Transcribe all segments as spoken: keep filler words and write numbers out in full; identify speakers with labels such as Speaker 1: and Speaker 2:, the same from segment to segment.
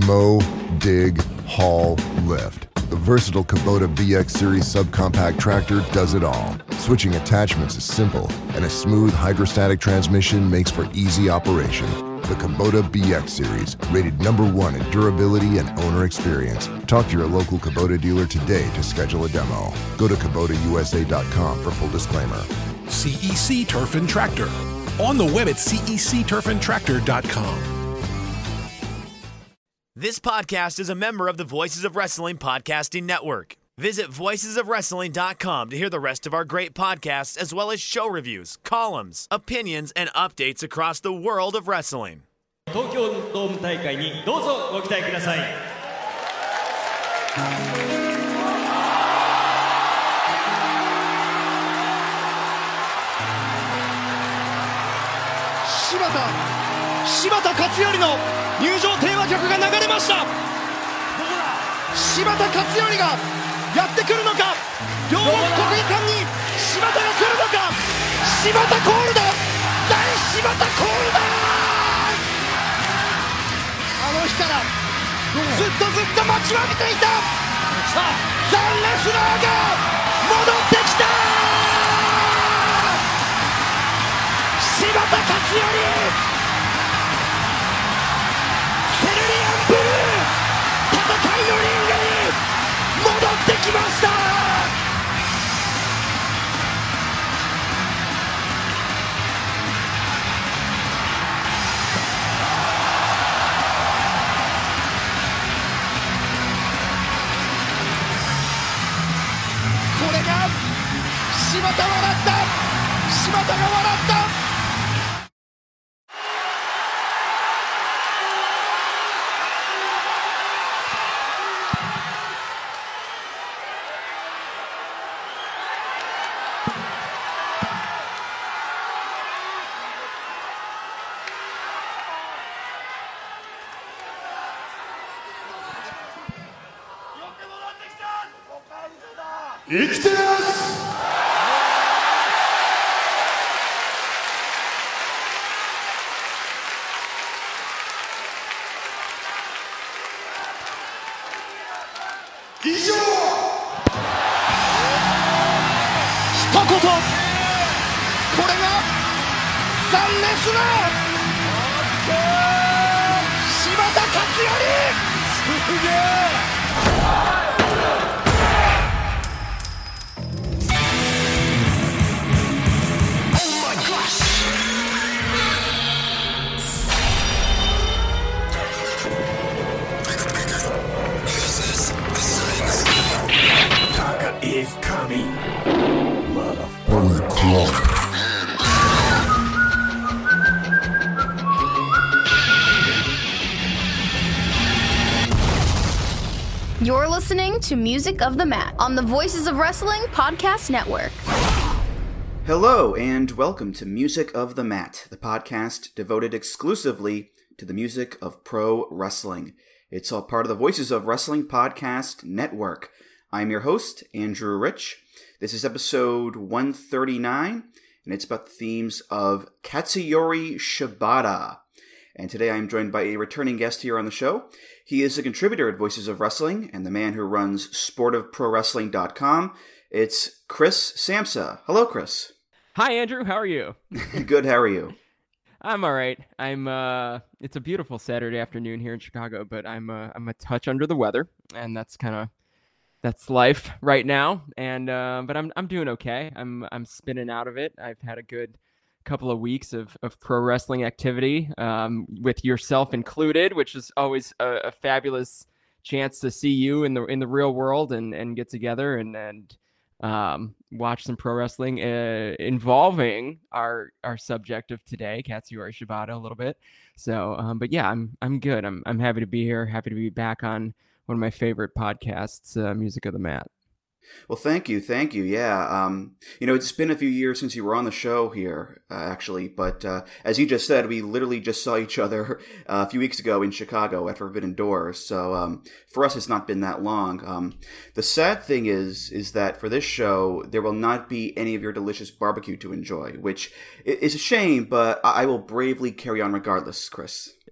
Speaker 1: Mow, dig, haul, lift. The versatile Kubota B X Series subcompact tractor does it all. Switching attachments is simple, and a smooth hydrostatic transmission makes for easy operation. The Kubota B X Series, rated number one in durability and owner experience. Talk to your local Kubota dealer today to schedule a demo. Go to Kubota U S A dot com for full disclaimer.
Speaker 2: C E C Turf and Tractor. On the web at C E C turf and tractor dot com.
Speaker 3: This podcast is a member of the Voices of Wrestling Podcasting Network. Visit voices of wrestling dot com to hear the rest of our great podcasts, as well as show reviews, columns, opinions, and updates across the world of wrestling.
Speaker 4: 東京ドーム大会にどうぞご期待ください。
Speaker 5: 柴田柴田勝頼の入場テーマ曲が流れました。柴田勝頼がやってくるのか、両国国技館に柴田が来るのか。柴田コールだ、大柴田コールだ。あの日からずっとずっと待ちわびていたザ・レスラーが戻ってきた。柴田勝頼、セルリアンブルー、戦いのリングに戻ってきました。これが柴田笑った、柴田が笑った。
Speaker 2: 生きてます以上。一
Speaker 5: 言、これがザ・レスラー柴田勝頼。すげえ。
Speaker 2: is coming.
Speaker 1: Motherfucker clock.
Speaker 6: You're listening to Music of the Mat on the Voices of Wrestling Podcast Network.
Speaker 7: Hello, and welcome to Music of the Mat, the podcast devoted exclusively to the music of pro wrestling. It's all part of the Voices of Wrestling Podcast Network. I'm your host, Andrew Rich. This is episode one thirty-nine, and it's about the themes of Katsuyori Shibata. And today I'm joined by a returning guest here on the show. He is a contributor at Voices of Wrestling and the man who runs sportive pro wrestling dot com. It's Chris Samsa. Hello, Chris.
Speaker 8: Hi, Andrew. How are you?
Speaker 7: Good. How are you?
Speaker 8: I'm all right. I'm. Uh, it's a beautiful Saturday afternoon here in Chicago, but I'm. Uh, I'm a touch under the weather, and that's kind of that's life right now. And uh, but I'm. I'm doing okay. I'm. I'm spinning out of it. I've had a good couple of weeks of, of pro wrestling activity, um, with yourself included, which is always a, a fabulous chance to see you in the in the real world and, and get together and and um, watch some pro wrestling uh, involving our our subject of today, Katsuyori Shibata, a little bit. So, um, but yeah, I'm I'm good. I'm I'm happy to be here. Happy to be back on one of my favorite podcasts, uh, Music of the Mat.
Speaker 7: Well, thank you. Thank you. Yeah. Um, you know, it's been a few years since you were on the show here, uh, actually. But uh, as you just said, we literally just saw each other uh, a few weeks ago in Chicago at Forbidden Doors. So um, for us, it's not been that long. Um, the sad thing is, is that for this show, there will not be any of your delicious barbecue to enjoy, which is a shame, but I will bravely carry on regardless, Chris.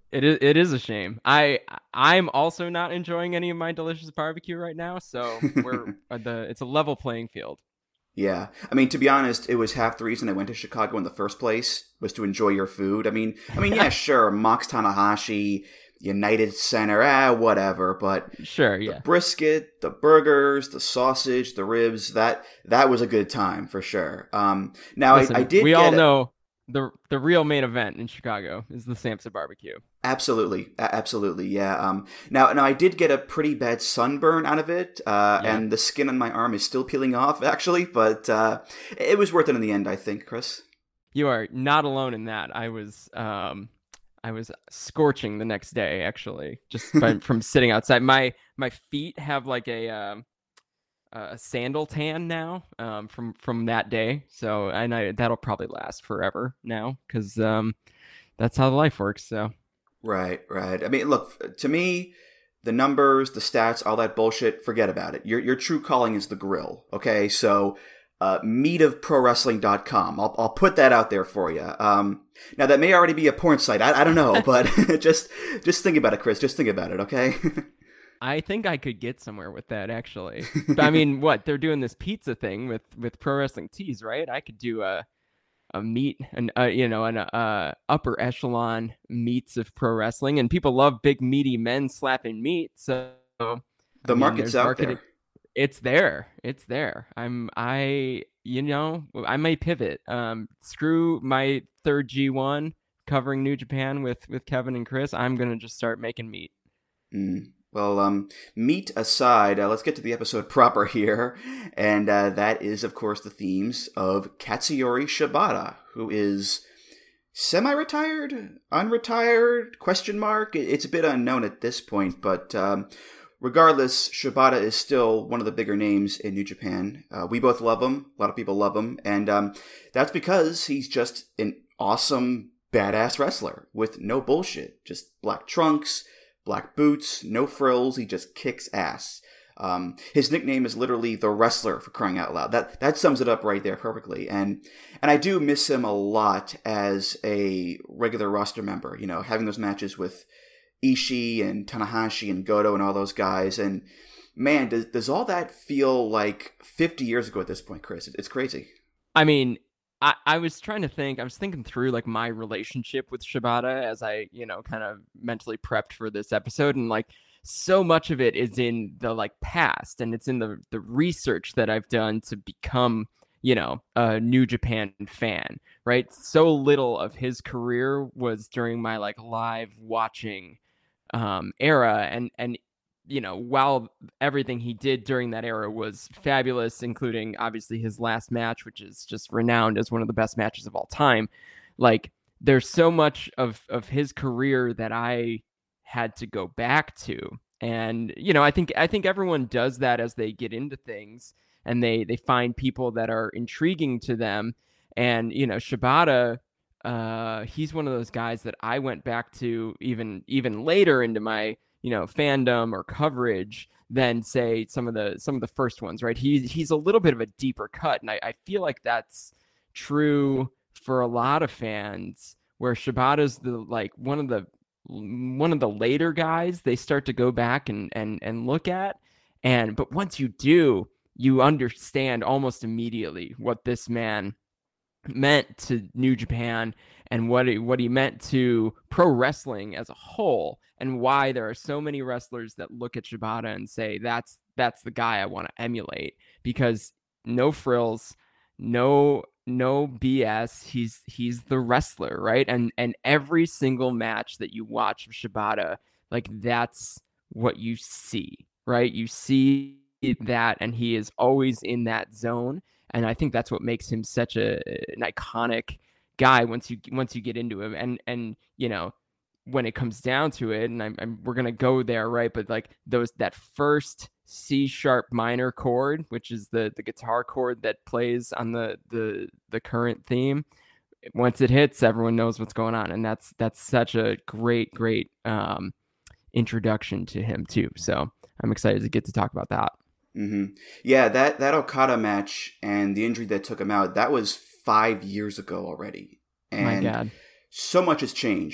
Speaker 8: It is it is a shame. I I'm also not enjoying any of my delicious barbecue right now, so we're the it's a level playing field.
Speaker 7: Yeah. I mean, to be honest, it was half the reason I went to Chicago in the first place was to enjoy your food. I mean, I mean, yeah, sure, Mox Tanahashi, United Center, ah, whatever, but
Speaker 8: sure, yeah.
Speaker 7: The brisket, the burgers, the sausage, the ribs, that that was a good time for sure. Um, now
Speaker 8: Listen,
Speaker 7: I, I did
Speaker 8: we
Speaker 7: get
Speaker 8: all
Speaker 7: a-
Speaker 8: know the the real main event in Chicago is the Samsa barbecue.
Speaker 7: Absolutely, A- absolutely, yeah. Um, now, now I did get a pretty bad sunburn out of it, uh,
Speaker 8: Yeah.
Speaker 7: and the skin on my arm is still peeling off, actually. But uh, it was worth it in the end, I think, Chris.
Speaker 8: You are not alone in that. I was um I was scorching the next day, actually, just by, from sitting outside. My my feet have like a um, a sandal tan now um, from from that day. So and I that'll probably last forever now because um, that's how life works. So
Speaker 7: Right, right. I mean, look, to me, the numbers, the stats, all that bullshit, forget about it. Your your true calling is the grill, okay? So, uh, meat of pro wrestling dot com. I'll, I'll put that out there for you. Um, now, that may already be a porn site. I, I don't know, but just just think about it, Chris. Just think about it, okay?
Speaker 8: I think I could get somewhere with that, actually. But, I mean, what? They're doing this pizza thing with, with Pro Wrestling Tees, right? I could do a... a meat and uh, you know an uh upper echelon meats of pro wrestling, and people love big meaty men slapping meat, so
Speaker 7: the
Speaker 8: I mean,
Speaker 7: market's out
Speaker 8: marketing.
Speaker 7: there.
Speaker 8: It's there it's there i'm i you know I may pivot. Um screw my third G one covering New Japan with with Kevin and Chris. I'm gonna just start making meat.
Speaker 7: Mm. Well, um, meat aside, uh, let's get to the episode proper here. And uh, that is, of course, the themes of Katsuyori Shibata, who is semi-retired, unretired, question mark. It's a bit unknown at this point, but um, regardless, Shibata is still one of the bigger names in New Japan. Uh, we both love him. A lot of people love him. And um, that's because he's just an awesome, badass wrestler with no bullshit. Just black trunks, black boots, no frills. He just kicks ass. Um, his nickname is literally the Wrestler, for crying out loud. That that sums it up right there perfectly. And and I do miss him a lot as a regular roster member. You know, having those matches with Ishii and Tanahashi and Goto and all those guys. And man, does does all that feel like fifty years ago at this point, Chris? It's crazy.
Speaker 8: I mean, I, I was trying to think, I was thinking through like my relationship with Shibata as I, you know, kind of mentally prepped for this episode. And like so much of it is in the like past, and it's in the, the research that I've done to become, you know, a New Japan fan, right? So little of his career was during my like live watching um, era. And, and, you know, while everything he did during that era was fabulous, including obviously his last match, which is just renowned as one of the best matches of all time, like there's so much of, of his career that I had to go back to. And, you know, I think, I think everyone does that as they get into things and they, they find people that are intriguing to them. And, you know, Shibata, uh, he's one of those guys that I went back to even, even later into my, you know, fandom or coverage than say some of the some of the first ones, right? He's he's a little bit of a deeper cut, and I, I feel like that's true for a lot of fans. Where Shibata's the like one of the one of the later guys they start to go back and and and look at, and but once you do, you understand almost immediately what this man meant to New Japan and what he, what he meant to pro wrestling as a whole, and why there are so many wrestlers that look at Shibata and say that's that's the guy I want to emulate, because no frills, no no B S, he's he's the wrestler, right? And and every single match that you watch of Shibata, like that's what you see, right? You see that, and he is always in that zone. And I think that's what makes him such a an iconic guy once you once you get into him. And and you know, when it comes down to it, and I'm, I'm we're gonna go there, right? But like those that first C sharp minor chord, which is the the guitar chord that plays on the the the current theme, once it hits, everyone knows what's going on, and that's that's such a great great um, introduction to him too. So I'm excited to get to talk about that.
Speaker 7: Mm-hmm. Yeah, that, that Okada match and the injury that took him out, that was five years ago already. And
Speaker 8: My God.
Speaker 7: so much has changed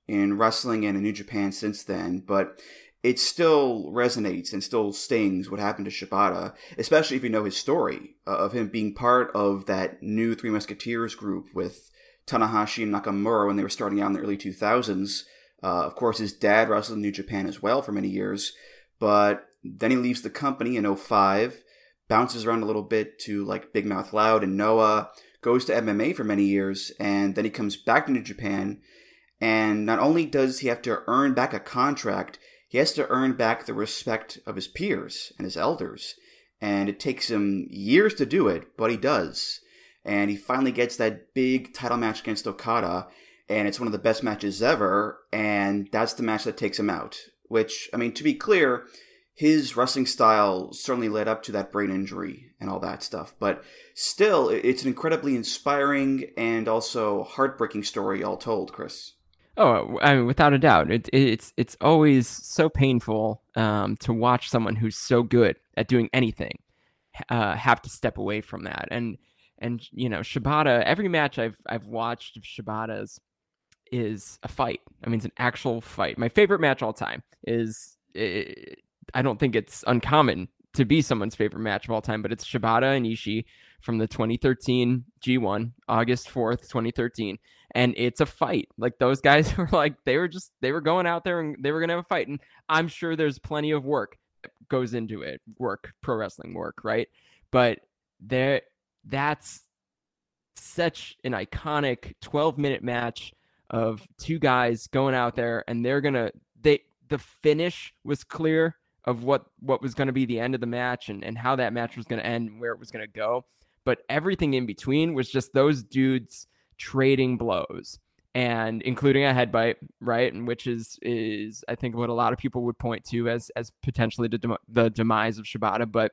Speaker 7: in wrestling and in New Japan since then, but it still resonates and still stings what happened to Shibata, especially if you know his story uh, of him being part of that new Three Musketeers group with Tanahashi and Nakamura when they were starting out in the early two thousands. Uh, of course, his dad wrestled in New Japan as well for many years, but then he leaves the company in oh five, bounces around a little bit to like Big Mouth Loud and Noah, goes to M M A for many years, and then he comes back to New Japan, and not only does he have to earn back a contract, he has to earn back the respect of his peers and his elders. And it takes him years to do it, but he does. And he finally gets that big title match against Okada, and it's one of the best matches ever, and that's the match that takes him out. Which, I mean, to be clear, his wrestling style certainly led up to that brain injury and all that stuff. But still, it's an incredibly inspiring and also heartbreaking story all told, Chris.
Speaker 8: Oh, I mean, without a doubt, it, it's it's always so painful um, to watch someone who's so good at doing anything uh, have to step away from that. And and you know, Shibata. Every match I've I've watched of Shibata's is a fight. I mean, it's an actual fight. My favorite match all time is. It, I don't think it's uncommon to be someone's favorite match of all time, but it's Shibata and Ishii from the twenty thirteen G one, August fourth, twenty thirteen. And it's a fight. Like, those guys were like, they were just, they were going out there and they were going to have a fight. And I'm sure there's plenty of work that goes into it, work, pro wrestling work, right? But there, that's such an iconic twelve minute match of two guys going out there, and they're going to, they, the finish was clear of what, what was going to be the end of the match and, and how that match was going to end and where it was going to go. But everything in between was just those dudes trading blows, and including a headbutt, right? And which is, is I think what a lot of people would point to as, as potentially the, dem- the demise of Shibata, but,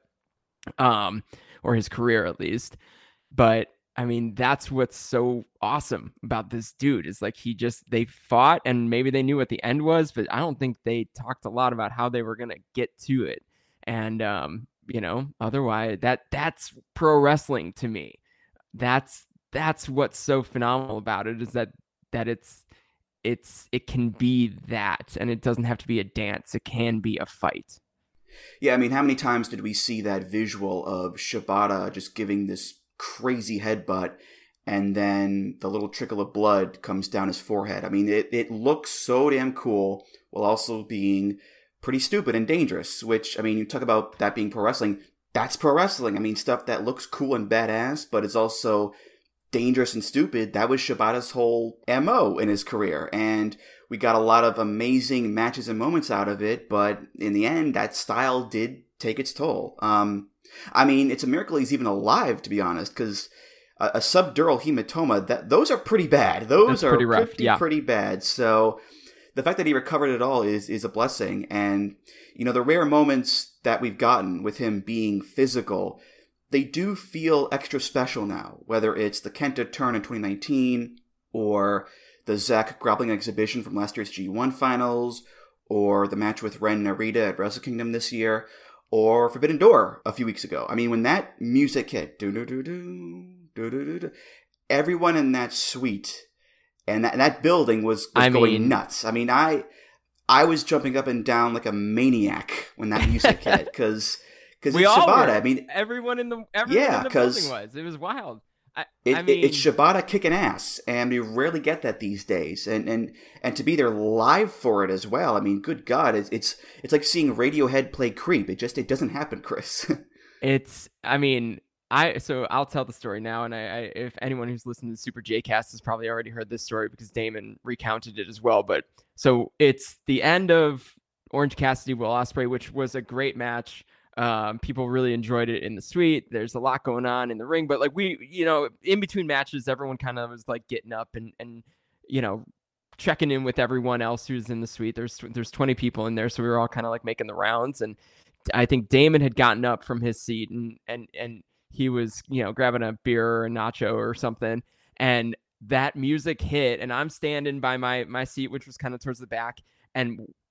Speaker 8: um, or his career at least. But I mean, that's what's so awesome about this dude is like, he just, they fought and maybe they knew what the end was, but I don't think they talked a lot about how they were going to get to it. And, um, you know, otherwise that that's pro wrestling to me. That's, that's what's so phenomenal about it is that, that it's, it's, it can be that, and it doesn't have to be a dance. It can be a fight.
Speaker 7: Yeah. I mean, how many times did we see that visual of Shibata just giving this crazy headbutt and then the little trickle of blood comes down his forehead? I mean, it, it looks so damn cool while also being pretty stupid and dangerous, which, I mean, you talk about that being pro wrestling. That's pro wrestling. I mean, stuff that looks cool and badass, but is also dangerous and stupid. That was Shibata's whole M O in his career. And we got a lot of amazing matches and moments out of it, but in the end, that style did take its toll. Um, I mean, it's a miracle he's even alive, to be honest, because a, a subdural hematoma, that those are pretty bad. Those
Speaker 8: That's
Speaker 7: are
Speaker 8: pretty rough,
Speaker 7: pretty,
Speaker 8: yeah.
Speaker 7: pretty bad. So the fact that he recovered it all is is a blessing. And, you know, the rare moments that we've gotten with him being physical, they do feel extra special now, whether it's the Kenta turn in twenty nineteen or the Zack grappling exhibition from last year's G one finals, or the match with Ren Narita at Wrestle Kingdom this year, or Forbidden Door a few weeks ago. I mean, when that music hit, doo-doo-doo-doo, doo-doo-doo-doo, everyone in that suite and that, that building was, was
Speaker 8: I
Speaker 7: going
Speaker 8: mean,
Speaker 7: nuts. I mean, I I was jumping up and down like a maniac when that music hit, because because
Speaker 8: we
Speaker 7: it's
Speaker 8: all
Speaker 7: Shibata.
Speaker 8: were.
Speaker 7: I mean,
Speaker 8: everyone in the everyone
Speaker 7: yeah,
Speaker 8: in the
Speaker 7: 'cause
Speaker 8: building was. It was wild. I,
Speaker 7: It,
Speaker 8: I mean,
Speaker 7: it, it's Shibata kicking ass, and we rarely get that these days. And and, and to be there live for it as well. I mean, good God, it's it's, it's like seeing Radiohead play Creep. It just it doesn't happen, Chris.
Speaker 8: It's, I mean, I so I'll tell the story now, and I, I if anyone who's listened to the Super J Cast has probably already heard this story because Damon recounted it as well. But so it's the end of Orange Cassidy Will Ospreay, which was a great match. Um, people really enjoyed it in the suite. There's a lot going on in the ring, but like we, you know, in between matches, everyone kind of was like getting up and, and, you know, checking in with everyone else who's in the suite. There's, there's twenty people in there. So we were all kind of like making the rounds. And I think Damon had gotten up from his seat and, and, and he was, you know, grabbing a beer or a nacho or something. And that music hit, and I'm standing by my, my seat, which was kind of towards the back. And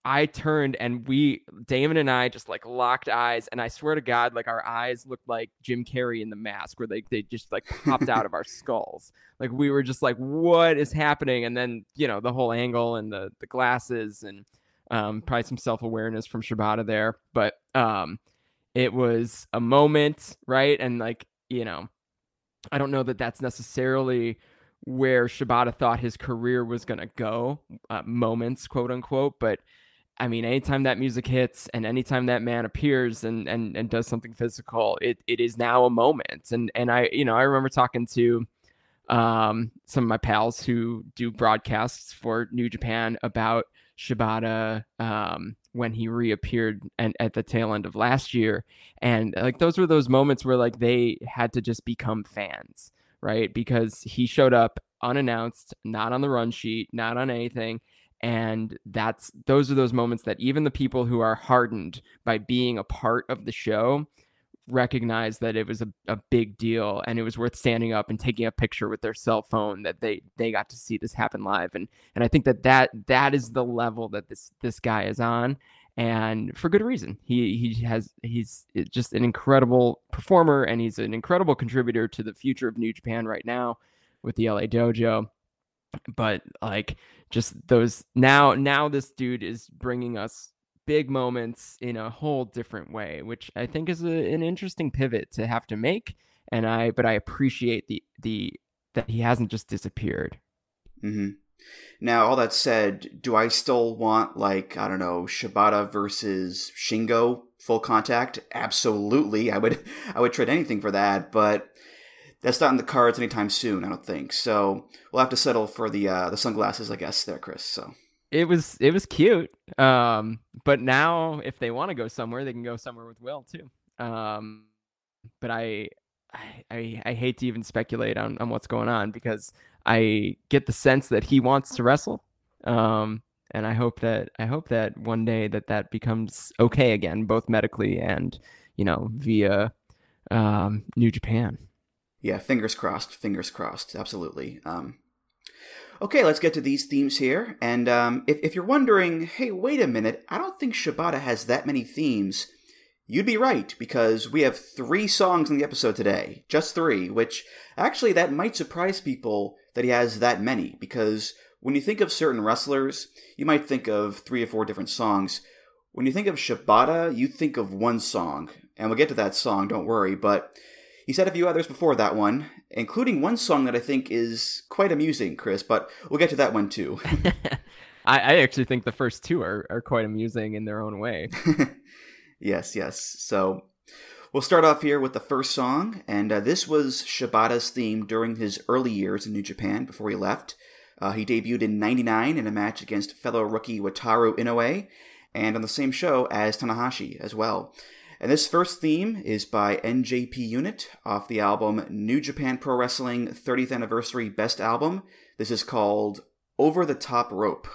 Speaker 8: I turned and we, Damon and I just like locked eyes. And I swear to God, like our eyes looked like Jim Carrey in The Mask, where they, they just like popped out of our skulls. Like we were just like, what is happening? And then, you know, the whole angle and the, the glasses and um, probably some self-awareness from Shibata there. But um, it was a moment, right? And like, you know, I don't know that that's necessarily where Shibata thought his career was going to go, uh, moments, quote unquote. But I mean, anytime that music hits and anytime that man appears and, and, and does something physical, it, it is now a moment. And, and I, you know, I remember talking to um, some of my pals who do broadcasts for New Japan about Shibata um, when he reappeared and at the tail end of last year. And like, those were those moments where like they had to just become fans, right? Because he showed up unannounced, not on the run sheet, not on anything. And that's, those are those moments that even the people who are hardened by being a part of the show recognize that it was a, a big deal and it was worth standing up and taking a picture with their cell phone, that they, they got to see this happen live. And, and I think that that, that is the level that this, this guy is on. And for good reason. He he has he's just an incredible performer, and he's an incredible contributor to the future of New Japan right now with the L A Dojo. But like, just those now now this dude is bringing us big moments in a whole different way, which I think is a, an interesting pivot to have to make. And I but I appreciate the the that he hasn't just disappeared.
Speaker 7: Mm-hmm. Now, all that said, do I still want, like, I don't know, Shibata versus Shingo full contact? Absolutely. I would I would trade anything for that, but that's not in the cards anytime soon, I don't think. So we'll have to settle for the uh, the sunglasses, I guess, there, Chris. So
Speaker 8: it was it was cute. Um, but now if they want to go somewhere, they can go somewhere with Will too. Um, but I, I I I hate to even speculate on, on what's going on, because I get the sense that he wants to wrestle, um, and I hope that I hope that one day that that becomes okay again, both medically and, you know, via um, New Japan.
Speaker 7: Yeah, fingers crossed. Fingers crossed. Absolutely. Um, okay, let's get to these themes here. And um, if if you're wondering, hey, wait a minute, I don't think Shibata has that many themes. You'd be right, because we have three songs in the episode today. Just three, which actually that might surprise people that he has that many, because when you think of certain wrestlers, you might think of three or four different songs. When you think of Shibata, you think of one song, and we'll get to that song, don't worry, but he said a few others before that one, including one song that I think is quite amusing, Chris, but we'll get to that one too.
Speaker 8: I, I actually think the first two are, are quite amusing in their own way.
Speaker 7: Yes, yes. So we'll start off here with the first song, and uh, this was Shibata's theme during his early years in New Japan before he left. Uh, he debuted in ninety-nine in a match against fellow rookie Wataru Inoue, and on the same show as Tanahashi as well. And this first theme is by N J P Unit off the album New Japan Pro Wrestling thirtieth Anniversary Best Album. This is called Over the Top Rope.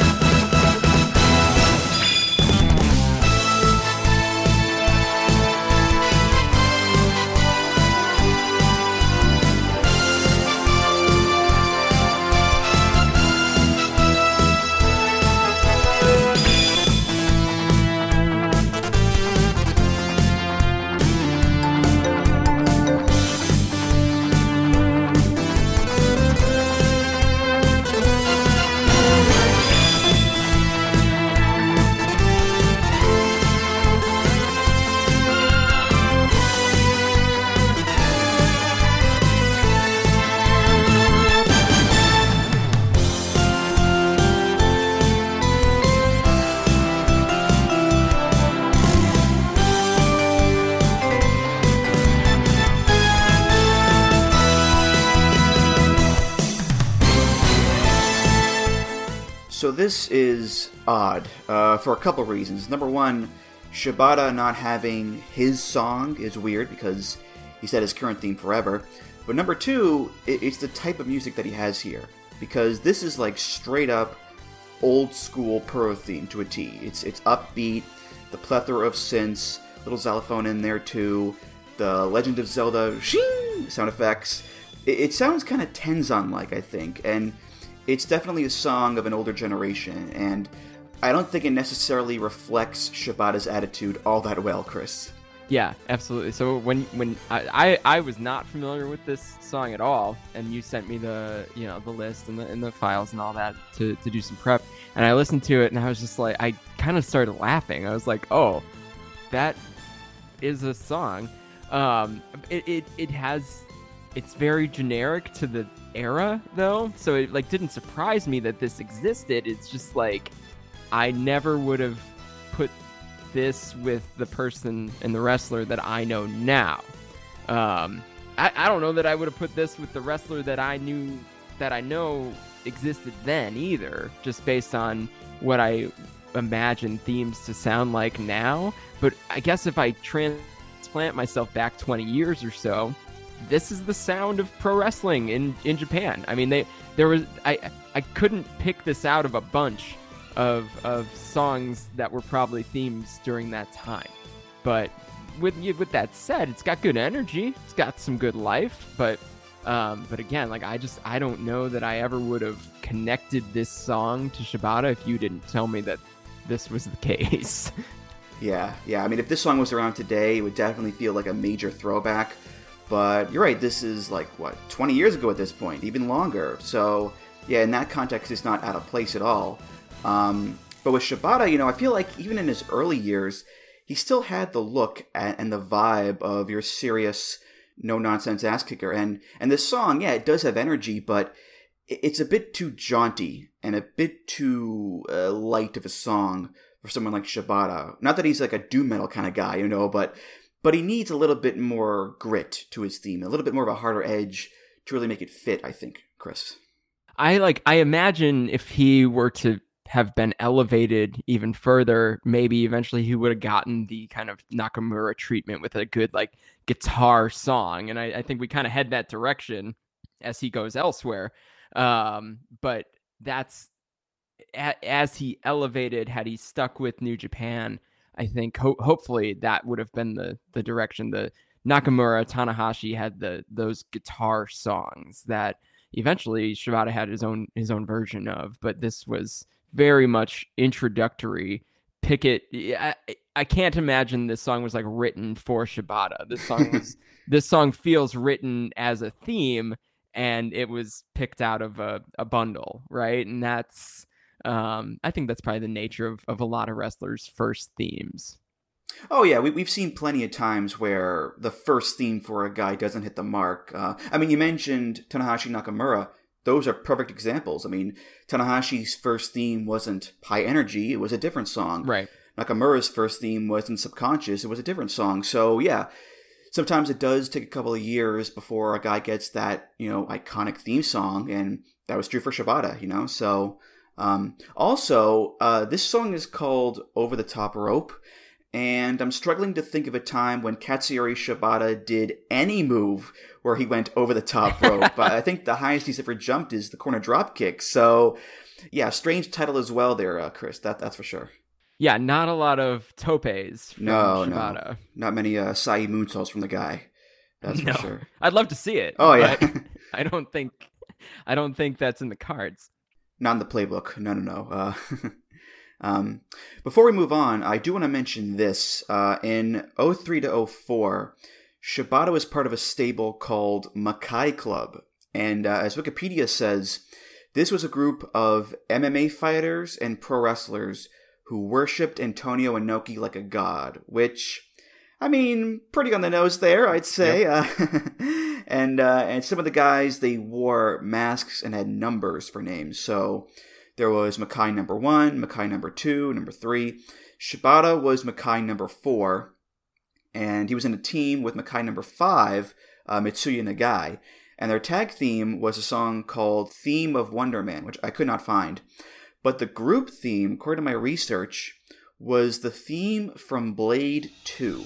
Speaker 7: So this is odd uh, for a couple reasons. Number one, Shibata not having his song is weird because he said his current theme forever. But number two, it, it's the type of music that he has here. Because this is like straight up old school pro theme to a T. It's it's upbeat, the plethora of synths, little xylophone in there too, the Legend of Zelda shing sound effects. It, it sounds kind of Tenzan-like, I think, and it's definitely a song of an older generation, and I don't think it necessarily reflects Shibata's attitude all that well, Chris.
Speaker 8: Yeah, absolutely. So when when I, I I was not familiar with this song at all, and you sent me the you know the list and the and the files and all that to, to do some prep, and I listened to it and I was just like, I kind of started laughing. I was like, oh, that is a song. Um, it, it it has, it's very generic to the era though, so it like didn't surprise me that this existed. It's just like I never would have put this with the person and the wrestler that I know now. Um, I, I don't know that I would have put this with the wrestler that I knew, that I know existed then either, just based on what I imagine themes to sound like now. But I guess if I transplant myself back twenty years or so, this is the sound of pro wrestling in, in Japan. I mean, they there was I I couldn't pick this out of a bunch of of songs that were probably themes during that time. But with with that said, it's got good energy, it's got some good life, but um, but again, like I just I don't know that I ever would have connected this song to Shibata if you didn't tell me that this was the case.
Speaker 7: Yeah, yeah. I mean, if this song was around today, it would definitely feel like a major throwback. But you're right, this is like, what, twenty years ago at this point, even longer. So, yeah, in that context, it's not out of place at all. Um, but with Shibata, you know, I feel like even in his early years, he still had the look and the vibe of your serious, no-nonsense ass kicker. And, and this song, yeah, it does have energy, but it's a bit too jaunty and a bit too uh, light of a song for someone like Shibata. Not that he's like a doom metal kind of guy, you know, but but he needs a little bit more grit to his theme, a little bit more of a harder edge to really make it fit, I think, Chris.
Speaker 8: I like I imagine if he were to have been elevated even further, maybe eventually he would have gotten the kind of Nakamura treatment with a good like guitar song. And I, I think we kind of head that direction as he goes elsewhere. Um, but that's a, as he elevated, had he stuck with New Japan, I think ho- hopefully that would have been the the direction. The Nakamura, Tanahashi had the those guitar songs that eventually Shibata had his own his own version of, but this was very much introductory. Pickett, I, I can't imagine this song was like written for Shibata. This song was this song feels written as a theme, and it was picked out of a, a bundle, right? And that's um, I think that's probably the nature of, of a lot of wrestlers' first themes.
Speaker 7: Oh, yeah, we, we've seen plenty of times where the first theme for a guy doesn't hit the mark. Uh, I mean, you mentioned Tanahashi Nakamura. Those are perfect examples. I mean, Tanahashi's first theme wasn't High Energy. It was a different song.
Speaker 8: Right.
Speaker 7: Nakamura's first theme wasn't Subconscious. It was a different song. So, yeah, sometimes it does take a couple of years before a guy gets that, you know, iconic theme song. And that was true for Shibata, you know. So, um, also, uh, this song is called Over the Top Rope. And I'm struggling to think of a time when Katsuyori Shibata did any move where he went over the top rope. But I think the highest he's ever jumped is the corner drop kick. So, yeah, strange title as well there, uh, Chris. That That's for sure.
Speaker 8: Yeah, not a lot of topes from
Speaker 7: no,
Speaker 8: Shibata.
Speaker 7: No, not many uh, Sai moonsaults from the guy. That's
Speaker 8: no.
Speaker 7: for sure.
Speaker 8: I'd love to see it.
Speaker 7: Oh, yeah.
Speaker 8: I don't think I don't think that's in the cards.
Speaker 7: Not in the playbook. No, no, no. Uh, Um, before we move on, I do want to mention this. Uh, in oh three to oh four, Shibata was part of a stable called Makai Club. And uh, as Wikipedia says, this was a group of M M A fighters and pro wrestlers who worshipped Antonio Inoki like a god, which, I mean, pretty on the nose there, I'd say. Yep. Uh, and, uh, and some of the guys, they wore masks and had numbers for names, so there was Makai number one, Makai number two, number three. Shibata was Makai number four, and he was in a team with Makai number five, uh, Mitsuya Nagai. And their tag theme was a song called Theme of Wonder Man, which I could not find. But the group theme, according to my research, was the theme from Blade two.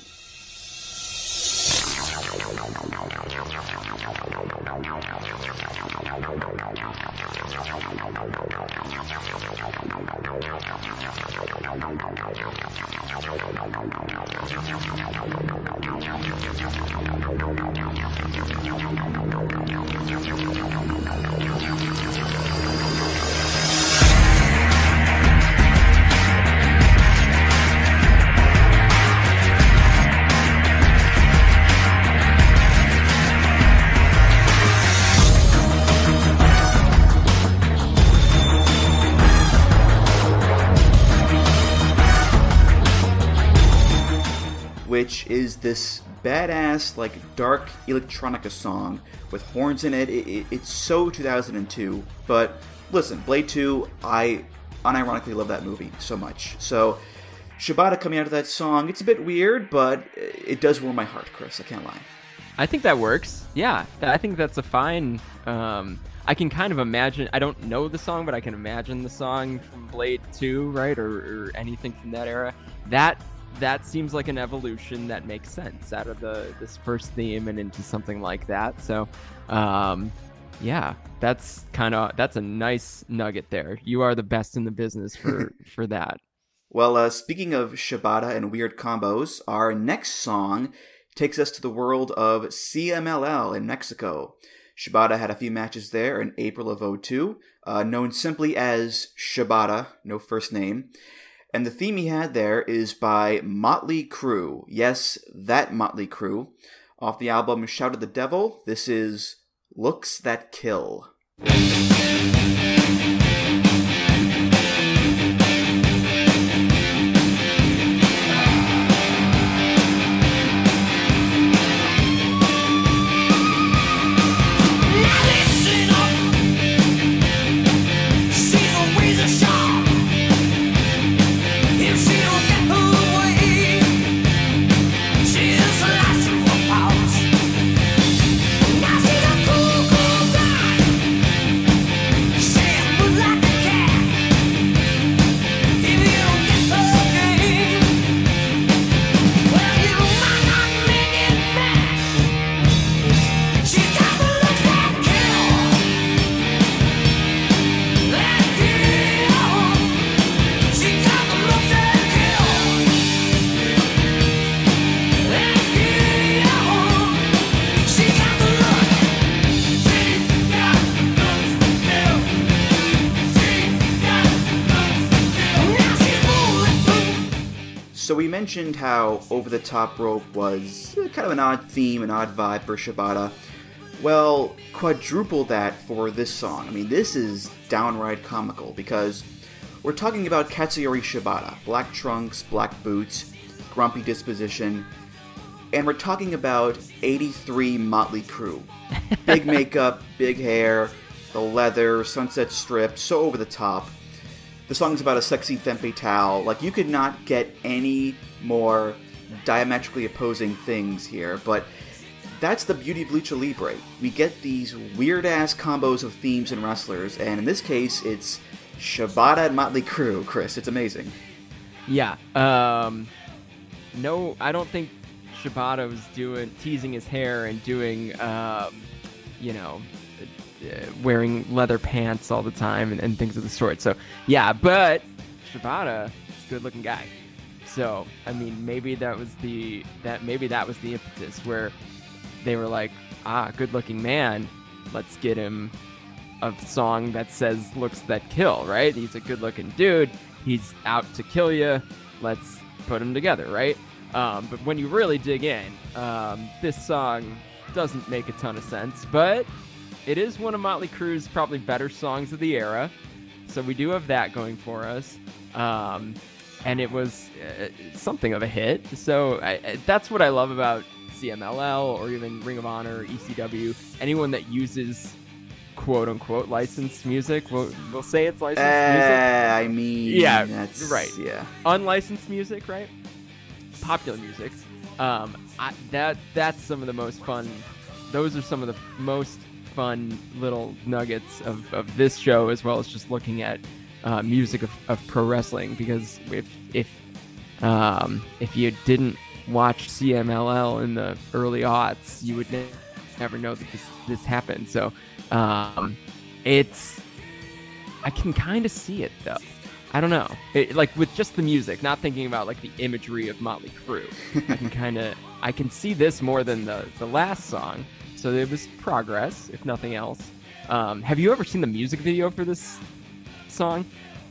Speaker 7: which is this badass, like, dark electronica song with horns in it. it, it it's so two thousand two, but listen, Blade two, I unironically love that movie so much. So, Shibata coming out of that song, it's a bit weird, but it does warm my heart, Chris, I can't lie.
Speaker 8: I think that works. Yeah, I think that's a fine... Um, I can kind of imagine... I don't know the song, but I can imagine the song from Blade two, right? Or, or anything from that era. That that seems like an evolution that makes sense out of the this first theme and into something like that. So, um, yeah, that's kind of... That's a nice nugget there. You are the best in the business for, for that.
Speaker 7: Well, uh, speaking of Shibata and weird combos, our next song takes us to the world of C M L L in Mexico. Shibata had a few matches there in April of oh two, uh, known simply as Shibata, no first name. And the theme he had there is by Motley Crue. Yes, that Motley Crue. Off the album Shout at the Devil, this is Looks That Kill. So we mentioned how Over the Top Rope was kind of an odd theme, an odd vibe for Shibata. Well, quadruple that for this song. I mean, this is downright comical because we're talking about Katsuyori Shibata. Black trunks, black boots, grumpy disposition. And we're talking about eighty-three Motley Crue. Big makeup, big hair, the leather, sunset strip, so over the top. The song's about a sexy femme fatale. Like, you could not get any more diametrically opposing things here, but that's the beauty of Lucha Libre. We get these weird-ass combos of themes and wrestlers, and in this case, it's Shibata and Motley Crue, Chris. It's amazing.
Speaker 8: Yeah. Um, no, I don't think Shibata was doing teasing his hair and doing, um, you know... Uh, wearing leather pants all the time and, and things of the sort. So yeah, but Shibata is a good looking guy. So I mean, maybe that was the that maybe that was the impetus where they were like, ah, good looking man, let's get him a song that says looks that kill, right? He's a good looking dude, he's out to kill you, let's put him together, right? Um, but when you really dig in, um, this song doesn't make a ton of sense, but it is one of Motley Crue's probably better songs of the era, so we do have that going for us. Um, and it was uh, something of a hit, so I, I, that's what I love about C M L L or even Ring of Honor, E C W. Anyone that uses quote-unquote licensed music, we'll, we'll say it's licensed uh, music.
Speaker 7: I mean,
Speaker 8: yeah,
Speaker 7: that's,
Speaker 8: right.
Speaker 7: Yeah,
Speaker 8: unlicensed music, right? Popular music. Um, I, that that's some of the most fun. Those are some of the most fun little nuggets of, of this show, as well as just looking at uh, music of, of pro wrestling, because if if um, if you didn't watch C M L L in the early aughts, you would ne- never know that this this happened. So um, it's I can kind of see it though. I don't know, it, like with just the music, not thinking about like the imagery of Motley Crue. I can kind of I can see this more than the the last song. So it was progress, if nothing else. Um, have you ever seen the music video for this song?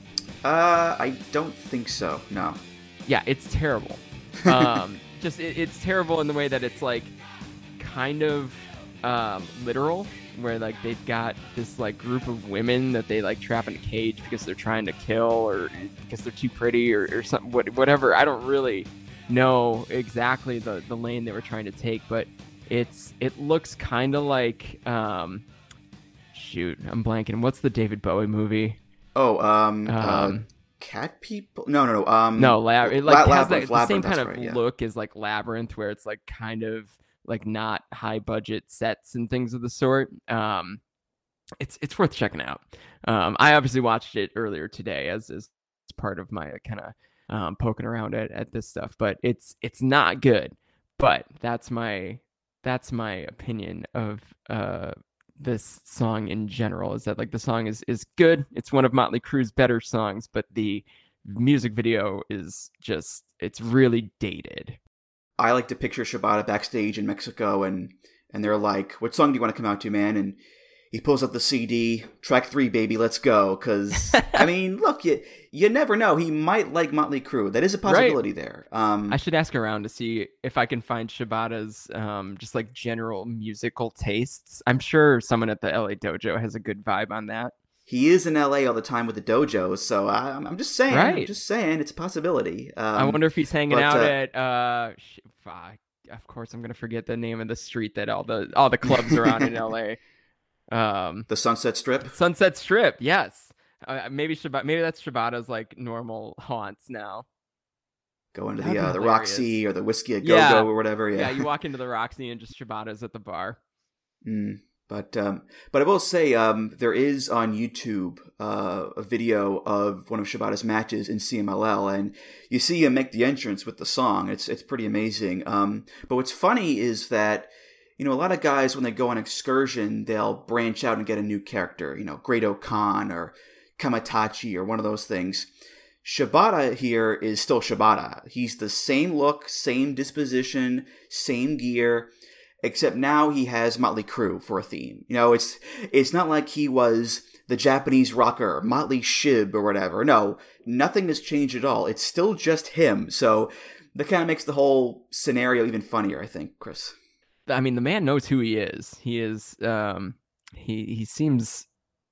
Speaker 7: Uh, I don't think so, no.
Speaker 8: Yeah, it's terrible. Um, just, it, it's terrible in the way that it's, like, kind of um, literal, where, like, they've got this, like, group of women that they, like, trap in a cage because they're trying to kill or because they're too pretty or, or something, whatever. I don't really know exactly the, the lane they were trying to take, but it's it looks kind of like um, shoot, I'm blanking. What's the David Bowie movie?
Speaker 7: Oh, um,
Speaker 8: um
Speaker 7: uh, Cat People? No, no, no. Um,
Speaker 8: no, Lab- it like
Speaker 7: La-
Speaker 8: has
Speaker 7: Labyrinth,
Speaker 8: that, the same
Speaker 7: Labyrinth,
Speaker 8: kind of
Speaker 7: right, yeah.
Speaker 8: look as like Labyrinth, where it's like kind of like not high budget sets and things of the sort. Um, it's it's worth checking out. Um, I obviously watched it earlier today as as part of my kind of um, poking around at, at this stuff, but it's it's not good. But that's my that's my opinion of uh, this song in general. Is that like the song is is good? It's one of Motley Crue's better songs, but the music video is just it's really dated.
Speaker 7: I like to picture Shibata backstage in Mexico, and and they're like, "What song do you want to come out to, man?" And he pulls up the C D, track three, baby, let's go. Because, I mean, look, you you never know. He might like Motley Crue. That is a possibility right. there. Um,
Speaker 8: I should ask around to see if I can find Shibata's um, just like general musical tastes. I'm sure someone at the L A Dojo has a good vibe on that.
Speaker 7: He is in L A all the time with the dojo, so I, I'm just saying.
Speaker 8: Right.
Speaker 7: I'm just saying it's a possibility. Um,
Speaker 8: I wonder if he's hanging
Speaker 7: but,
Speaker 8: out
Speaker 7: uh,
Speaker 8: at. Uh, sh- uh, of course, I'm gonna forget the name of the street that all the all the clubs are on in L A. Um,
Speaker 7: the Sunset Strip.
Speaker 8: Sunset Strip, yes. Uh, maybe Shibata, maybe that's Shibata's like normal haunts now.
Speaker 7: Go into
Speaker 8: That'd
Speaker 7: the
Speaker 8: be
Speaker 7: uh, the
Speaker 8: hilarious.
Speaker 7: Roxy or the Whiskey a Go Go
Speaker 8: Yeah.
Speaker 7: or whatever. Yeah.
Speaker 8: Yeah, you walk into the Roxy and just Shibata's at the bar.
Speaker 7: Mm, but um, but I will say um, there is on YouTube uh, a video of one of Shibata's matches in C M L L, and you see him make the entrance with the song. It's it's pretty amazing. Um, but what's funny is that, you know, a lot of guys, when they go on excursion, they'll branch out and get a new character, you know, Grado Khan or Kamatachi or one of those things. Shibata here is still Shibata. He's the same look, same disposition, same gear, except now he has Motley Crue for a theme. You know, it's it's not like he was the Japanese rocker, Motley Shib or whatever. No, nothing has changed at all. It's still just him. So that kind of makes the whole scenario even funnier, I think, Chris.
Speaker 8: I mean, the man knows who he is. He is. Um, he he seems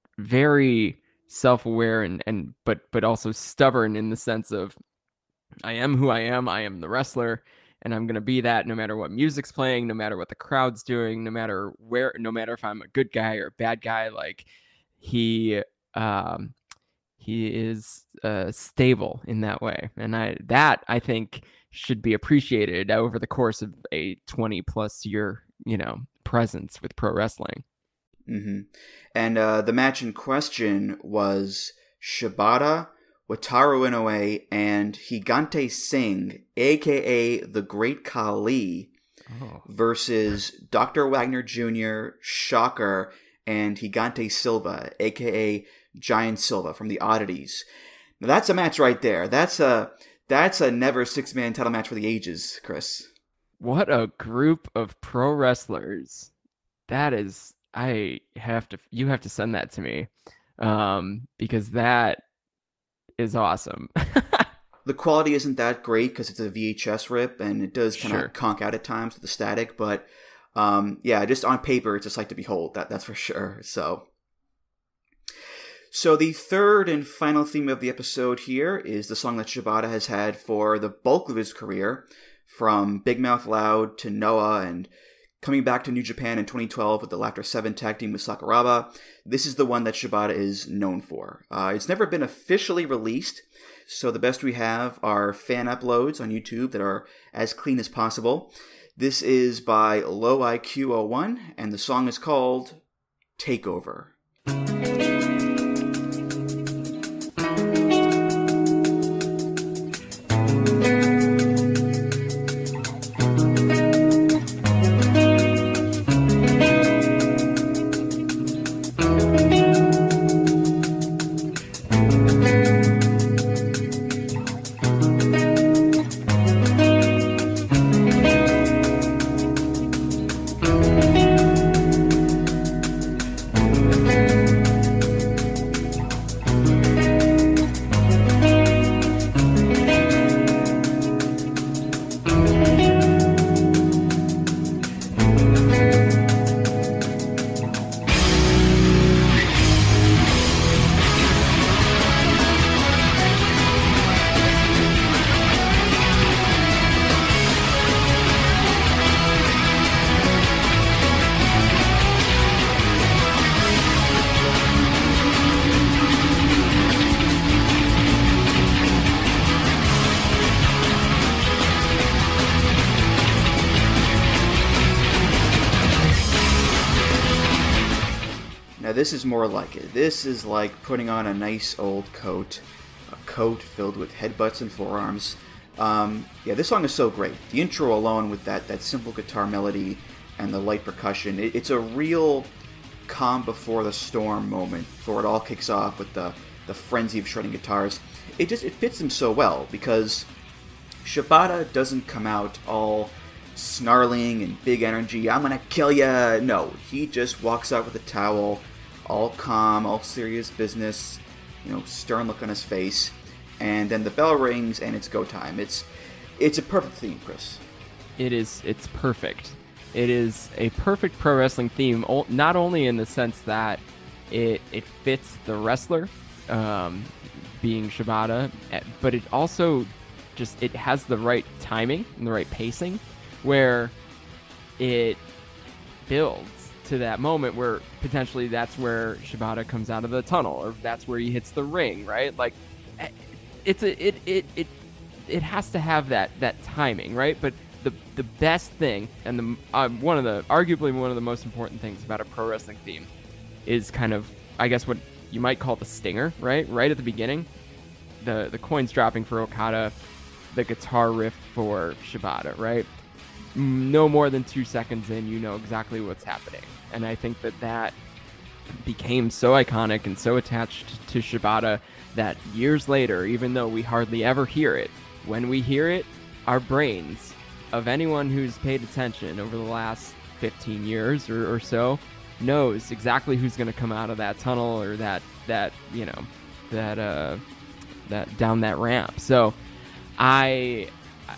Speaker 8: very self-aware and and but but also stubborn in the sense of, I am who I am. I am the wrestler, and I'm gonna be that no matter what music's playing, no matter what the crowd's doing, no matter where, no matter if I'm a good guy or a bad guy. Like he um he is uh, stable in that way, and I that I think should be appreciated over the course of a twenty plus year, you know, presence with pro wrestling.
Speaker 7: Mm-hmm. And uh, the match in question was Shibata, Wataru Inoue, and Gigante Singh, aka the Great Khali, oh. versus Doctor Wagner Junior, Shocker, and Gigante Silva, aka Giant Silva from the Oddities. Now that's a match right there. That's a That's a never six-man title match for the ages, Chris.
Speaker 8: What a group of pro wrestlers. That is, I have to, you have to send that to me, um, because that is awesome.
Speaker 7: The quality isn't that great because it's a V H S rip, and it does kind of
Speaker 8: Sure.
Speaker 7: conk out at times with the static, but um, yeah, just on paper, it's a sight to behold, that, that's for sure. So... So the third and final theme of the episode here is the song that Shibata has had for the bulk of his career, from Big Mouth Loud to Noah, and coming back to New Japan in twenty twelve with the Laughter seven tag team with Sakuraba. This is the one that Shibata is known for. Uh, it's never been officially released, so the best we have are fan uploads on YouTube that are as clean as possible. This is by Low I Q oh one, and the song is called Takeover. this is more like it. This is like putting on a nice old coat, a coat filled with headbutts and forearms. Um, yeah, this song is so great. The intro alone with that, that simple guitar melody and the light percussion, it, it's a real calm before the storm moment before it all kicks off with the, the frenzy of shredding guitars. It just it fits him so well because Shibata doesn't come out all snarling and big energy, I'm gonna kill ya. No, he just walks out with a towel, all calm, all serious business, you know, stern look on his face, and then the bell rings and it's go time. It's it's a perfect theme, Chris.
Speaker 8: It is. It's perfect. It is a perfect pro wrestling theme, not only in the sense that it it fits the wrestler, um, being Shibata, but it also just it has the right timing and the right pacing, where it builds to that moment where potentially that's where Shibata comes out of the tunnel, or that's where he hits the ring, right? Like, it's a it it it it has to have that that timing, right? But the the best thing, and the um, one of the arguably one of the most important things about a pro wrestling theme is kind of, I guess, what you might call the stinger, right? Right at the beginning, the the coins dropping for Okada, the guitar riff for Shibata, right? No more than two seconds in, you know exactly what's happening. And I think that that became so iconic and so attached to Shibata that years later, even though we hardly ever hear it, when we hear it, our brains, of anyone who's paid attention over the last fifteen years or, or so, knows exactly who's going to come out of that tunnel or that, that you know, that, uh, that down that ramp. So I,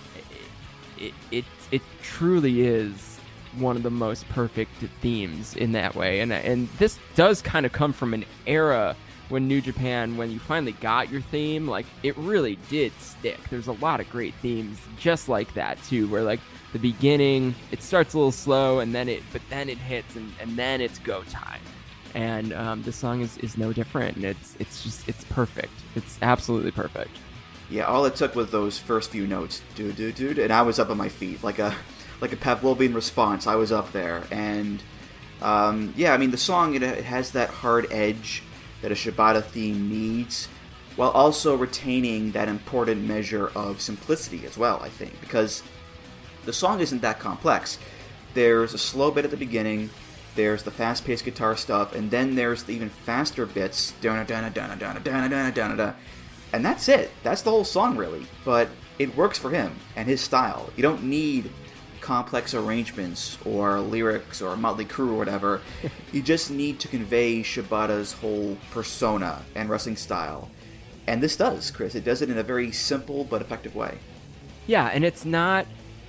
Speaker 8: it, it, it truly is one of the most perfect themes in that way. And, and this does kind of come from an era when New Japan, when you finally got your theme, like, it really did stick. There's a lot of great themes just like that too, where like the beginning, it starts a little slow and then it, but then it hits and, and then it's go time. And um, this song is, is no different. And it's, it's just, it's perfect. It's absolutely perfect.
Speaker 7: Yeah, all it took was those first few notes, dude, dude, dude, and I was up on my feet like a, like a Pavlovian response. I was up there, and um, yeah, I mean the song it, it has that hard edge that a Shibata theme needs, while also retaining that important measure of simplicity as well. I think because the song isn't that complex. There's a slow bit at the beginning, there's the fast-paced guitar stuff, and then there's the even faster bits, dana dana dana dana dana dana dana dana. And that's it. That's the whole song, really. But it works for him and his style. You don't need complex arrangements or lyrics or Motley Crue or whatever. You just need to convey Shibata's whole persona and wrestling style. And this does, Chris. It does it in a very simple but effective way.
Speaker 8: Yeah, and it's not...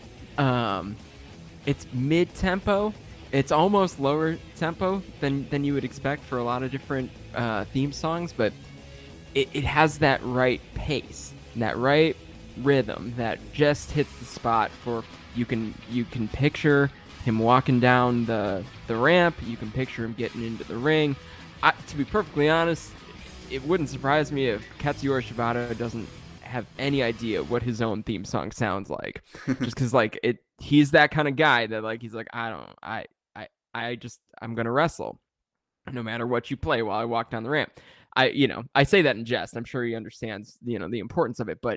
Speaker 8: Um, it's mid-tempo. It's almost lower tempo than, than you would expect for a lot of different uh, theme songs, but It, it has that right pace, that right rhythm that just hits the spot for you can you can picture him walking down the the ramp, you can picture him getting into the ring. I, to be perfectly honest, it wouldn't surprise me if Katsuyori Shibata doesn't have any idea what his own theme song sounds like, just because like it he's that kind of guy that like he's like I don't I I I just I'm gonna wrestle no matter what you play while I walk down the ramp. I, you know, I say that in jest. I'm sure he understands, you know, the importance of it, but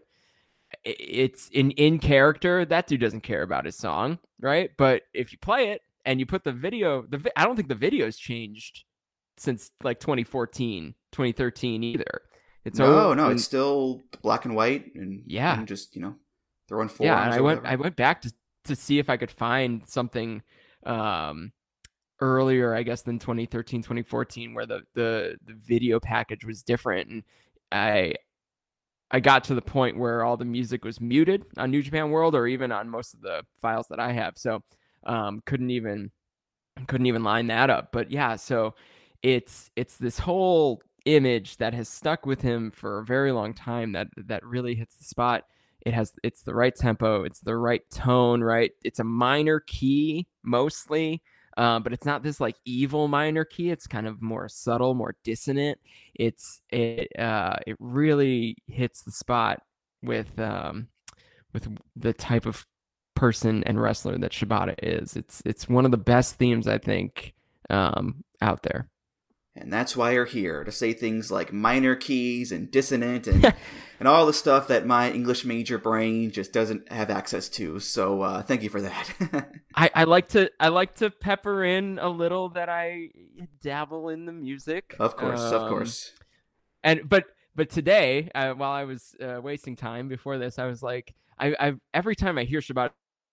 Speaker 8: it's in, in character. That dude doesn't care about his song, right? But if you play it and you put the video, the I don't think the video's changed since like twenty fourteen, twenty thirteen either. It's
Speaker 7: no,
Speaker 8: old,
Speaker 7: no,
Speaker 8: and,
Speaker 7: it's still black and white, and
Speaker 8: yeah,
Speaker 7: and just you know, throwing forearms.
Speaker 8: Yeah, and I went,
Speaker 7: whatever.
Speaker 8: I went back to to see if I could find something. Um, earlier, I guess, than twenty thirteen, twenty fourteen, where the, the, the video package was different. And I I got to the point where all the music was muted on New Japan World, or even on most of the files that I have. So um, couldn't even couldn't even line that up. But yeah, so it's it's this whole image that has stuck with him for a very long time that that really hits the spot. It has it's the right tempo, it's the right tone, right? It's a minor key mostly. Um, but it's not this like evil minor key. It's kind of more subtle, more dissonant. It's it uh, it really hits the spot with um, with the type of person and wrestler that Shibata is. It's it's one of the best themes I think um, out there.
Speaker 7: And that's why you're here, to say things like minor keys and dissonant and and all the stuff that my English major brain just doesn't have access to. So uh, thank you for that.
Speaker 8: I, I like to I like to pepper in a little that I dabble in the music.
Speaker 7: Of course,
Speaker 8: um,
Speaker 7: of course.
Speaker 8: And but but today, uh, while I was uh, wasting time before this, I was like, I I every time I hear Shabata's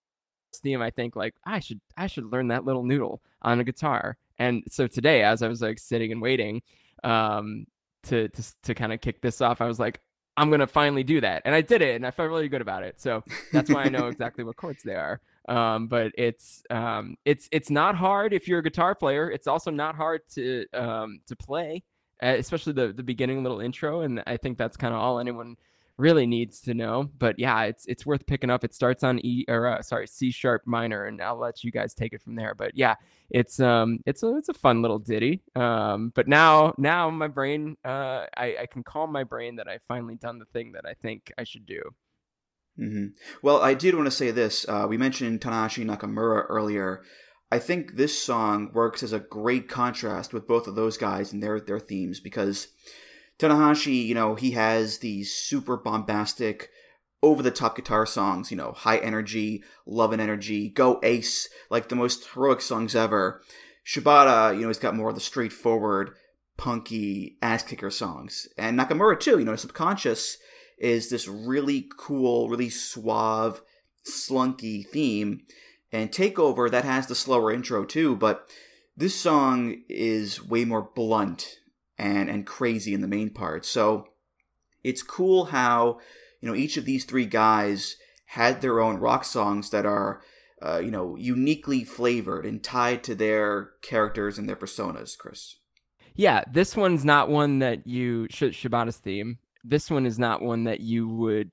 Speaker 8: theme, I think like I should I should learn that little noodle on a guitar. And so today, as I was like sitting and waiting um, to to to kind of kick this off, I was like, I'm gonna finally do that, and I did it, and I felt really good about it. So that's why I know exactly what chords they are. Um, but it's um, it's it's not hard if you're a guitar player. It's also not hard to um, to play, uh, especially the the beginning little intro. And I think that's kind of all anyone really needs to know. But yeah, it's it's worth picking up. It starts on E or uh, sorry C sharp minor, and I'll let you guys take it from there. But yeah, it's um it's a it's a fun little ditty. Um, but now now my brain uh I, I can calm my brain that I've finally done the thing that I think I should do.
Speaker 7: Mm-hmm. Well, I did want to say this. Uh, we mentioned Tanahashi Nakamura earlier. I think this song works as a great contrast with both of those guys and their their themes, because Tanahashi, you know, he has these super bombastic, over-the-top guitar songs, you know, high energy, love and energy, go ace, like the most heroic songs ever. Shibata, you know, he's got more of the straightforward, punky, ass-kicker songs. And Nakamura, too, you know, Subconscious is this really cool, really suave, slunky theme. And Takeover, that has the slower intro, too, but this song is way more blunt and and crazy in the main part. So it's cool how, you know, each of these three guys had their own rock songs that are, uh, you know, uniquely flavored and tied to their characters and their personas, Chris.
Speaker 8: Yeah, this one's not one that you should Shibata's theme. This one is not one that you would,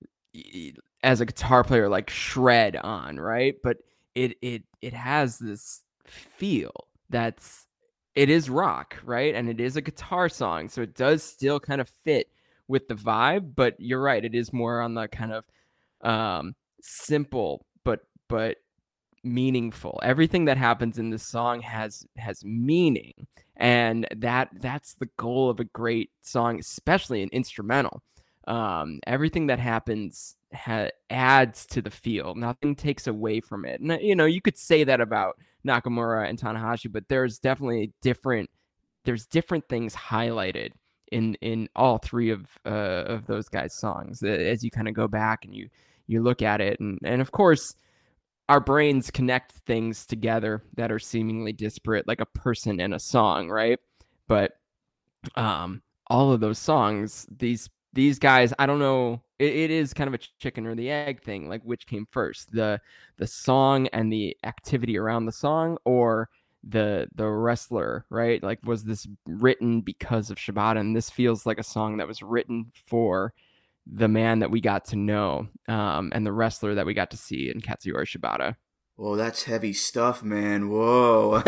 Speaker 8: as a guitar player, like shred on, right? But it it it has this feel that's, it is rock, right? And it is a guitar song, so it does still kind of fit with the vibe, but you're right, it is more on the kind of um, simple but but meaningful. Everything that happens in this song has has meaning, and that that's the goal of a great song, especially an instrumental. Um, everything that happens ha- adds to the feel. Nothing takes away from it. And you know, you could say that about Nakamura and Tanahashi, but there's definitely different. There's different things highlighted in in all three of uh, of those guys' songs as you kind of go back and you you look at it, and and of course, our brains connect things together that are seemingly disparate, like a person and a song, right? But um, all of those songs, these these guys, I don't know, it, it is kind of a chicken or the egg thing, like which came first, the the song and the activity around the song, or the the wrestler, right? Like, was this written because of Shibata? And this feels like a song that was written for the man that we got to know, um, and the wrestler that we got to see in Katsuyori Shibata.
Speaker 7: Whoa, that's heavy stuff, man. Whoa.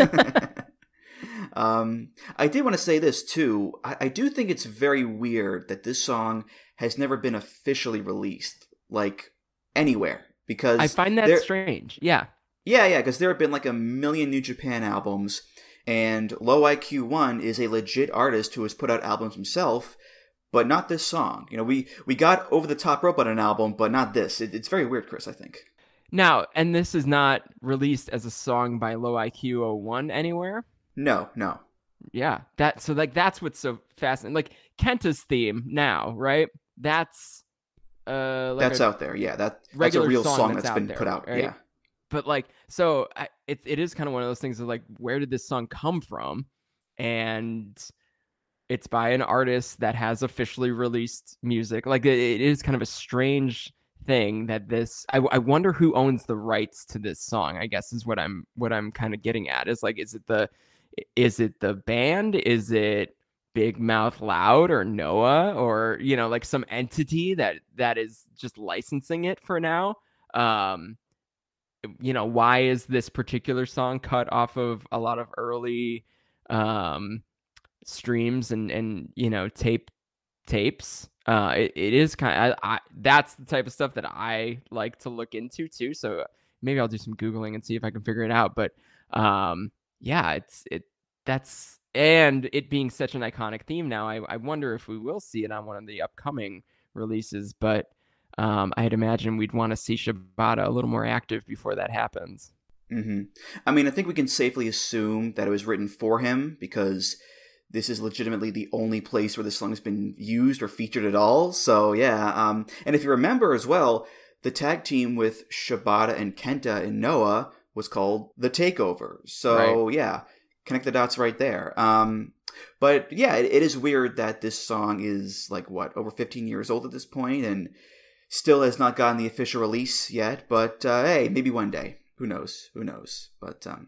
Speaker 7: um, I did want to say this, too. I, I do think it's very weird that this song has never been officially released, like, anywhere. Because
Speaker 8: I find that
Speaker 7: there...
Speaker 8: strange, yeah.
Speaker 7: Yeah, yeah, because there have been like a million New Japan albums, and Low I Q one is a legit artist who has put out albums himself, but not this song. You know, we, we got Over the Top Rope on an album, but not this. It, it's very weird, Chris, I think.
Speaker 8: Now, and this is not released as a song by Low I Q oh one anywhere?
Speaker 7: No, no.
Speaker 8: Yeah, that so like that's what's so fascinating. Like Kenta's theme now, right? That's uh like
Speaker 7: that's out there. Yeah, that that's a real song, song that's, that's been
Speaker 8: there,
Speaker 7: put out.
Speaker 8: Right?
Speaker 7: Yeah.
Speaker 8: But like, so I, it it is kind of one of those things of like, where did this song come from? And it's by an artist that has officially released music. Like, it, it is kind of a strange thing that this. I, I wonder who owns the rights to this song. I guess is what I'm what I'm kind of getting at. Is like, is it the is it the band? Is it Big Mouth Loud or Noah, or you know, like some entity that that is just licensing it for now? Um, you know, why is this particular song cut off of a lot of early um, streams and, and, you know, tape tapes? Uh, it, it is kind of, I, I, that's the type of stuff that I like to look into too. So maybe I'll do some Googling and see if I can figure it out. But um, yeah, it's, it, that's, and it being such an iconic theme now, I, I wonder if we will see it on one of the upcoming releases. But um, I'd imagine we'd want to see Shibata a little more active before that happens.
Speaker 7: Mm-hmm. I mean, I think we can safely assume that it was written for him, because this is legitimately the only place where this song has been used or featured at all. So, yeah. Um, and if you remember as well, the tag team with Shibata and Kenta in Noah was called The Takeover. So, right. yeah, connect the dots right there. Um, but, yeah, it, it is weird that this song is, like, what, over fifteen years old at this point and still has not gotten the official release yet. But, uh, hey, maybe one day. Who knows? Who knows? But, um...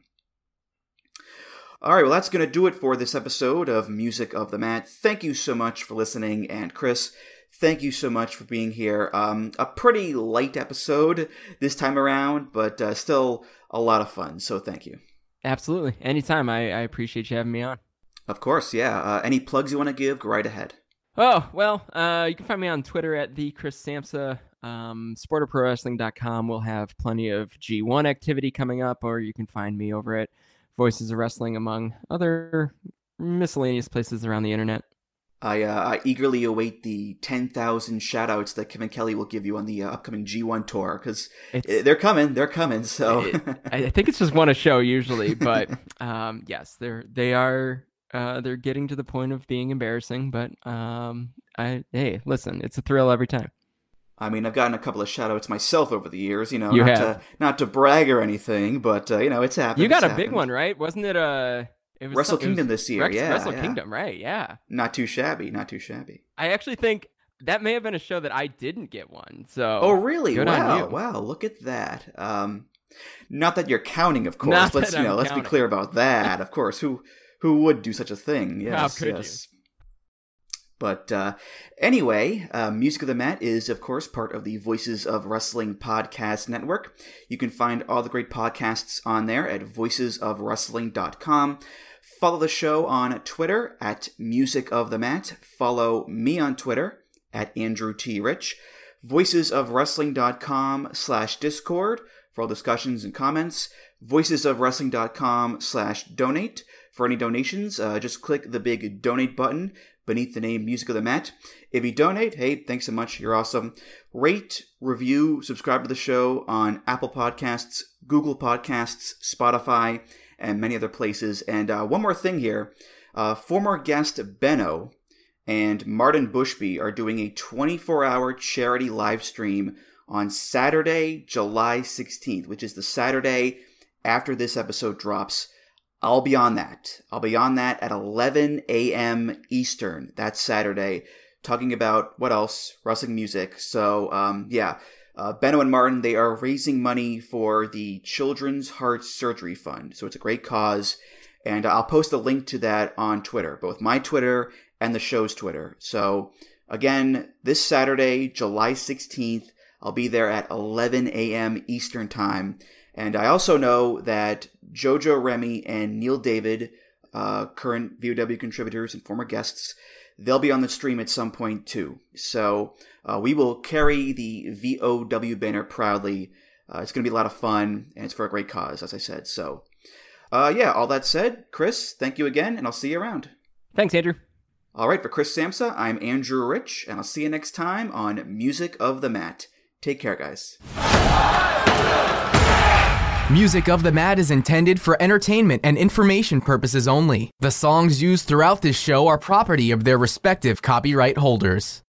Speaker 7: all right, well, that's going to do it for this episode of Music of the Mat. Thank you so much for listening. And Chris, thank you so much for being here. Um, a pretty light episode this time around, but uh, still a lot of fun. So thank you.
Speaker 8: Absolutely. Anytime. I, I appreciate you having me on.
Speaker 7: Of course, yeah. Uh, any plugs you want to give, go right ahead.
Speaker 8: Oh, well, uh, you can find me on Twitter at the Chris Samsa. Um, sport of pro wrestling dot com will have plenty of G one activity coming up, or you can find me over at Voices of Wrestling, among other miscellaneous places around the internet.
Speaker 7: I uh, I eagerly await the ten thousand shout-outs that Kevin Kelly will give you on the uh, upcoming G one tour, because they're coming, they're coming, so...
Speaker 8: it, I think it's just one a show usually, but um, yes, they're, they are, uh, they're getting to the point of being embarrassing, but um, I hey, listen, it's a thrill every time.
Speaker 7: I mean, I've gotten a couple of shout-outs myself over the years, you know,
Speaker 8: you
Speaker 7: not
Speaker 8: have.
Speaker 7: to not to brag or anything, but, uh, you know, it's happened.
Speaker 8: You got
Speaker 7: it's
Speaker 8: a big
Speaker 7: happened.
Speaker 8: one, right? Wasn't it a... It was
Speaker 7: Wrestle
Speaker 8: some,
Speaker 7: Kingdom
Speaker 8: it was
Speaker 7: this year,
Speaker 8: Rex,
Speaker 7: yeah.
Speaker 8: Wrestle
Speaker 7: yeah.
Speaker 8: Kingdom, right, yeah.
Speaker 7: Not too shabby, not too shabby.
Speaker 8: I actually think that may have been a show that I didn't get one, so...
Speaker 7: Oh, really?
Speaker 8: Good
Speaker 7: wow,
Speaker 8: on you.
Speaker 7: wow, look at that. Um, not that you're counting, of course.
Speaker 8: Not
Speaker 7: let's
Speaker 8: that
Speaker 7: you know,
Speaker 8: I'm
Speaker 7: let's
Speaker 8: counting.
Speaker 7: be clear about that, of course. Who who would do such a thing? Yes,
Speaker 8: How could
Speaker 7: yes. You? But uh, anyway, uh, Music of the Mat is, of course, part of the Voices of Wrestling podcast network. You can find all the great podcasts on there at voices of wrestling dot com. Follow the show on Twitter at Music of the Mat. Follow me on Twitter at Andrew T. Rich. voices of wrestling dot com slash Discord for all discussions and comments. voices of wrestling dot com slash donate. For any donations, uh, just click the big donate button beneath the name Music of the Mat. If you donate, hey, thanks so much. You're awesome. Rate, review, subscribe to the show on Apple Podcasts, Google Podcasts, Spotify, and many other places. And uh, one more thing here. Uh, former guest Benno and Martin Bushby are doing a twenty-four hour charity live stream on Saturday, July sixteenth, which is the Saturday after this episode drops. I'll be on that. I'll be on that at eleven a.m. Eastern. That's Saturday, talking about, what else? Wrestling music. So, um, yeah. Uh, Benno and Martin, they are raising money for the Children's Heart Surgery Fund. So it's a great cause. And I'll post a link to that on Twitter, both my Twitter and the show's Twitter. So, again, this Saturday, July sixteenth, I'll be there at eleven a.m. Eastern Time. And I also know that Jojo Remy and Neil David, uh, current V O W contributors and former guests, they'll be on the stream at some point too. So uh, we will carry the V O W banner proudly. Uh, it's going to be a lot of fun, and it's for a great cause, as I said. So, uh, yeah, all that said, Chris, thank you again, and I'll see you around.
Speaker 8: Thanks, Andrew.
Speaker 7: All right, for Chris Samsa, I'm Andrew Rich, and I'll see you next time on Music of the Mat. Take care, guys.
Speaker 9: Music of the Mat is intended for entertainment and information purposes only. The songs used throughout this show are property of their respective copyright holders.